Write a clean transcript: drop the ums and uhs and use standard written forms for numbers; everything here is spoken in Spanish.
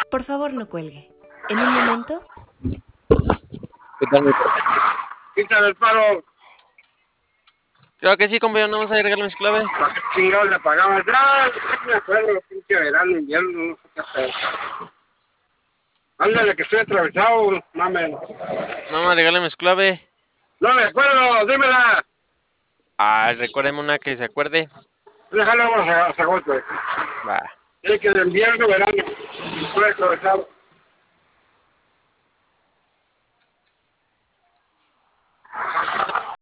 Por favor, no cuelgue. En un momento. ¿Qué tal, mi perro? Quítale el paro. Creo que sí, compañero, no vamos a agregarle mis clave. ¿Para qué chingados le pagamos? No me acuerdo, pinche verano, invierno, no sé qué hacer. Ándale, que estoy atravesado, mames. No vamos a agregarle mis clave. No me acuerdo, dímela. Ah, recuérdeme una que se acuerde. Déjalo, vamos a golpe. Va. Es que de invierno, verano, estoy atravesado.